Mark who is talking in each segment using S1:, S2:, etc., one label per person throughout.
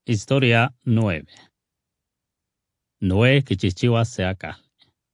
S1: Historia 9. Noé kichihchiua se akahli.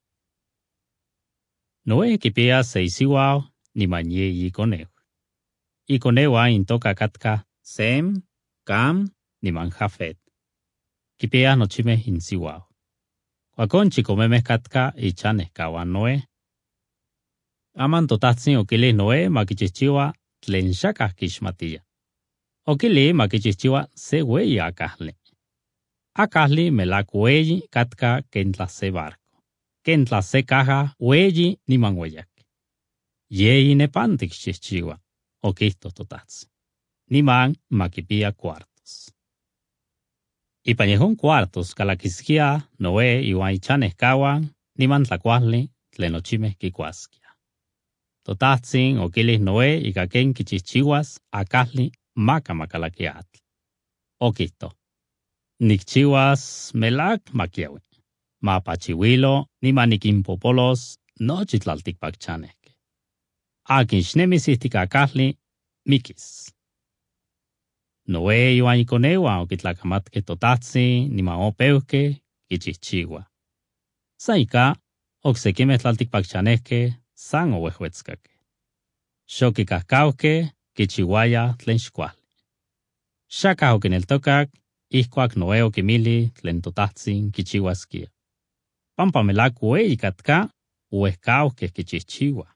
S1: Noé kipia 6 iuao nimanye ikoneu. Ikoneu intoka katka Sem, Cam, niman Jafet. Kipia nochime insiuao. Kuakon chikomemeh katka ichaneh kawan Noé. Aman totahtsin okili Noé makichihchiua tlen xakah kixmatia. Okili makichihchiua se ueyi akahli. Akahli melak ueyi katka kentla se barco. Kentla se caja ueyi niman ueyak. Yeyi nepantik xihchiua, okihto totahtsin. Niman makipia cuartos. Ipan yehon cuartos kalakiskia Noé iwan ichaneh kawan niman tlakuahli tlen nochimeh kikuaskia. Totahtsin okilih Noé ika ken kichihchiuas akahli maka makalakiatl. Okihto, nikchiuas melak makiaui. Mapachiuilo niman nikinpopolos nochi tlaltikpakchanehkeh. Akin xnemis ihtik akahli, mikis. Noé iwan ikoneuan okitlakamatkeh totahtsin niman opeuhkeh kichihchiua. San ika, oksekimeh tlaltikpakchanehkeh san ouehuetzkakeh. Xokikahkauhkeh kichiuayah tlen xkuahli. Xakah okineltokak ihkuak Noé okimili tlen totahtsin kichiuaskia. Pampa melak ueyi katka, uehkauhkeh kichihchiua.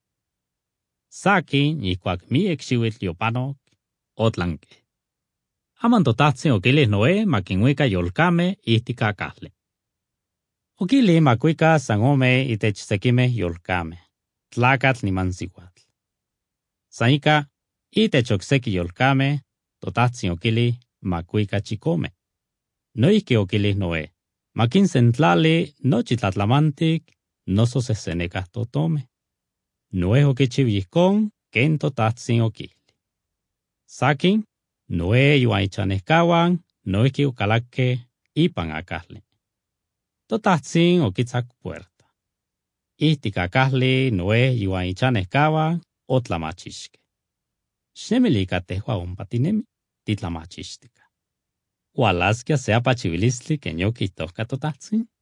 S1: Sakin ihkuak miek xiuitl yopanok, otlankeh. Aman totahtsin okilih Noé makinuika yolkameh ihtik akahli. Okilih makuika san ome itech sekimeh yolkameh, tlakatl niman siuatl. San ika, itech okseki yolkameh, totahtsin okilih makuika chikome. Noihki okilih Noé, makinsentlali nochi tlatlamantik noso sehsenekah totomeh. Noé okichiu yihkon ken totahtsin okilih. Sakin, Noé iwan ichanehkawan noihki okalakkeh ipan akahli. Totahtsin okitsak puerta. Ihtik akahli Noé iwan ichanehkawan otlamachixkeh. Xnemili ika tehua ompa tinemi, titlamachixtika. Ualaskia se apachiuilistli ken yokihtohka totahtsin.